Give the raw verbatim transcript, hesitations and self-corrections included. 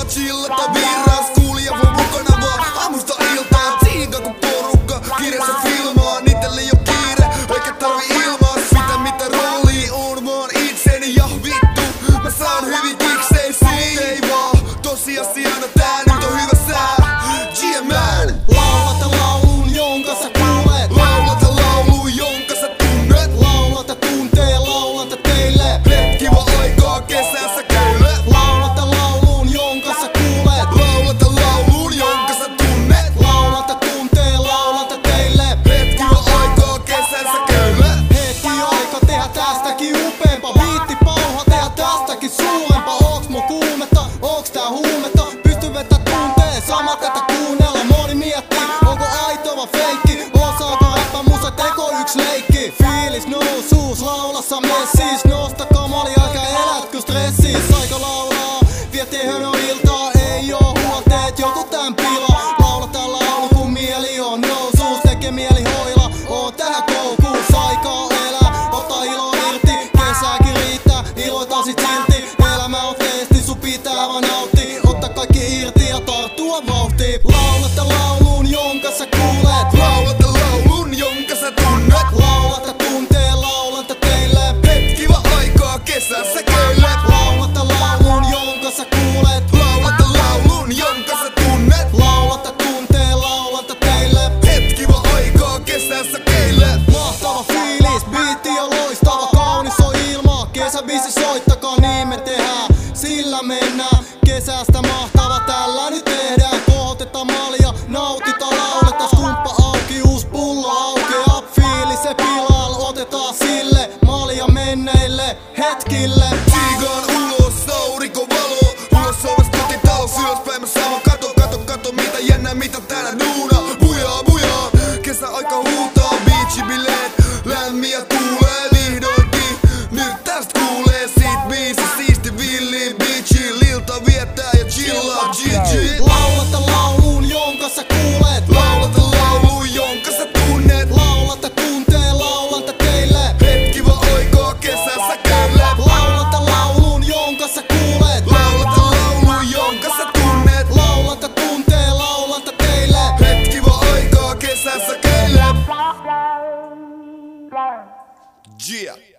chillata virras, kuulija voi mukana vaan aamusta iltaan. Tsiika kun porukka kirjassa filmaa, niitelle ei oo kiire eikä tarvi ilmaa. Sitä mitä rooli on vaan itseni ja vittu mä saan hyvin kiksei siitä. Ei vaan tosiasiana tää nyt on hyvä sää. Yeah man. Laulata laulun jonka sä kuulet. Laulata laulun jonka sä tunnet. Laulata tuntee, laulata teille. Hetki vaan aikaa kesässä käyle. Laulata laulun jonka sä kuulet. Laulata laulun jonka sä tunnet. Laulata tuntee, laulata teille. Hetki vaan aikaa kesässä käyle. Hetki aika tehdä tästäkin upeempaa. Viitti pauha tehdä tästäkin suurempaa. Ooks mun kuumetta, ooks tää huumetta? Pysty vettä tuntee, sama tätä kuunnella. Moni miettii, onko aito vai feikki. Osaako räppä musa teko yks leikki. Fiilis nousuus, laulassa messis. Nosta kamali, älkää elätkö stressiis. Aika laulaa, viettee hönö iltaa. Ei oo huolteet, joku tän pilaa. Laulata laulu kun mieli on nousuus. Tekee mieli hoila, oon tähän koukuus. Aikaa elää, ota ilo irti. Kesääkin riittää, iloita sit silti. Elämä on testi, sun pitää vaan nautti. Otta kaikki irti ja tarttua vauhtiin. Laulata laulun jonka sä kuulet. Laulata laulun jonka sä tunnet. Laulata tuntee, laulata teille. Hetki vaan aikaa kesässä käyle. Laulata laulun jonka sä kuulet. Laulata laulun jonka sä tunnet. Laulata tuntee, laulata teille. Hetki vaan aikaa kesässä käyle. Mahtava fiilis, biitti on loistava. Kaunis on ilma, kesäbiisi soittakaa niin me tehdään. Sillä mennään, kesästä mahtava tällä nyt tehdään. Kohoteta malja, nautita lauleta. Skumppa auki, uus pullo aukeaa. Fiilis se pilal, otetaan sille. Malja menneille hetkille. Tsiigaan ulos, aurinko valoo. Ulos ovesta kotitalous, ylöspäin mä saavan kato, kato, kato mitä jännää, mitä täällä duunaa. Bujaa, bujaa, kesäaika huutaa, beachibileet. Lämmiä tuulee vihdoinkin, nyt tästä kuulee siitä biisi. Siisti villi, beachi, lilta viettää ja chillaa, G G. Laulata laulun jonka sä kuulet. Laulata laulun jonka sä tunnet. Laulata tuntee, laulata teille. Hetki vaan aikaa kesässä käyle. Laulata laulun jonka sä kuulet. Laulata laulun jonka sä tunnet. Laulata tuntee, laulata teille. Hetki vaan aikaa kesässä käyle. Yeah.